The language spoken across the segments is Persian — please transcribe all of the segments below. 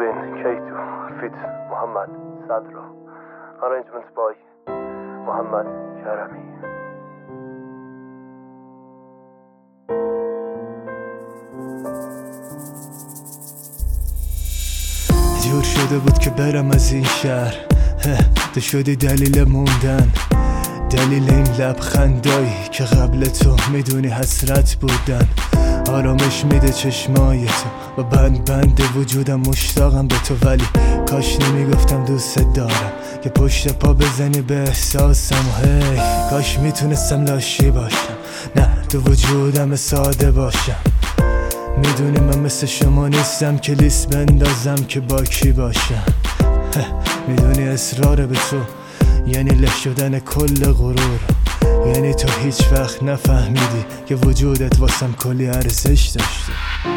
Kevin K2 feat. Muhammad Sadro. Arrangements by Muhammad Karami. جور شده بود که برم از این شهر، تو شدی دلیل موندن، دلیل این لبخندایی که قبل تو میدونی حسرت بودن. آرامش میده چشمای تو و بند وجودم، مشتاقم به تو، ولی کاش نمیگفتم دوست دارم که پشت پا بزنی به احساسم. و هی کاش میتونستم لاشی باشم، نه تو وجودم ساده باشم. میدونی من مثل شما نیستم که لیست بندازم که با کی باشم. میدونی اصرار به تو یعنی له شدن کل غرور، یعنی تو هیچ وقت نفهمیدی که وجودت واسم کلی ارزش داشته.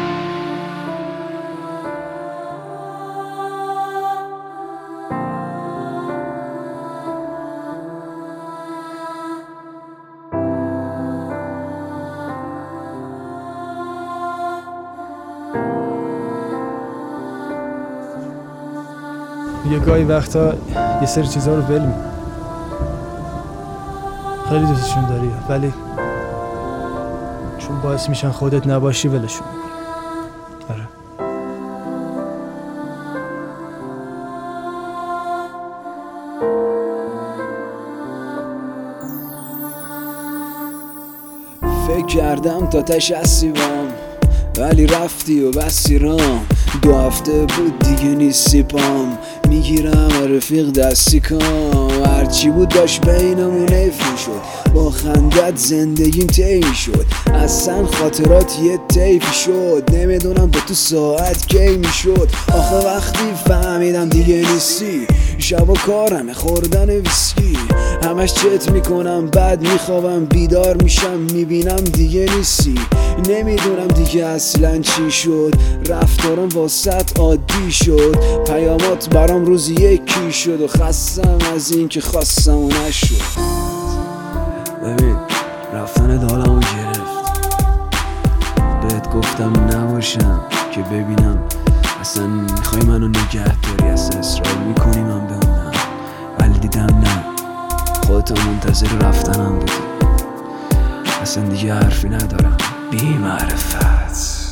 یه گاهی وقتا یه سری چیزا رو ول می‌کنی، خیلی دوستشون داری ولی چون باعث میشن خودت نباشی ولشون می‌کنی. آره. فکر کردم تا تش اسیبام ولی رفتی و بسی رام. 2 هفته بود دیگه نیستی پام، میگیرم رفیق دستی کام. هرچی بود داشت بینمون حیف میشد، با خندت زندگیم طی شد. اصلا خاطرات یه طیفی شد، نمیدونم با تو ساعت کی میشد. آخه وقتی فهمیدم دیگه نیستی، شبا کارم خوردن ویسکی. همش چت میکنم بعد میخوابم، بیدار میشم میبینم دیگه نیستی. نمیدونم دیگه اصلا چی شد، رفتارم واسط عادی شد. پیامات برام روزی یکی شد و خستم از این که خواستم و نشد. ببین رفتن دالمو گرفت، بهت گفتم نباشم که ببینم اصلا میخوای منو نگه داری، اصلا اصرار میکنی من بمونم، ولی دیدم نه، خودتو منتظر رفتنم بودی. اصلا دیگه حرفی ندارم، بی معرفت.